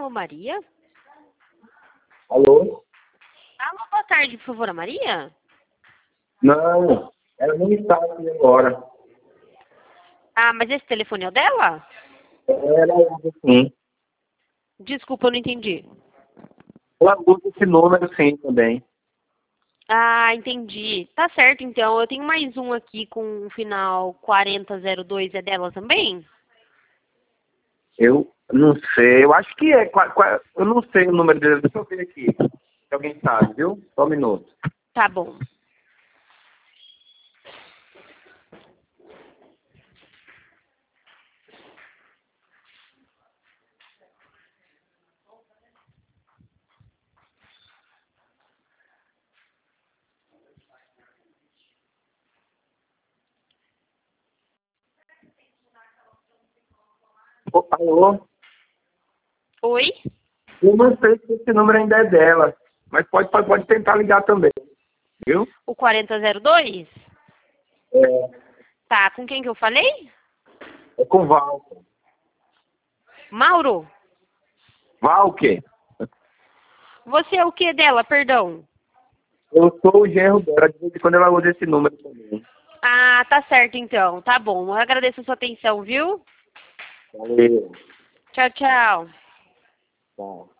Alô, Maria? Alô? Alô, boa tarde, por favor, a Maria? Não, ela não está aqui agora. Ah, mas esse telefone é o dela? Ela usa sim. Desculpa, eu não entendi. Ela usa esse número sim também. Ah, entendi. Tá certo, então. Eu tenho mais um aqui com o final 4002. É dela também? Eu não sei, eu acho que é. Eu não sei o número dele, deixa eu ver aqui. Se alguém sabe, viu? Só um minuto. Tá bom. Alô? Oi? Eu não sei se esse número ainda é dela, mas pode tentar ligar também, viu? O 4002? É, Tá, com quem que eu falei? é com Val. Mauro? Val o quê? Você é o que dela, perdão? Eu sou o genro dela, de vez em quando ela usa esse número também. Ah, tá certo então. Tá bom. Eu agradeço a sua atenção, viu? Valeu. Tchau, tchau. Tchau.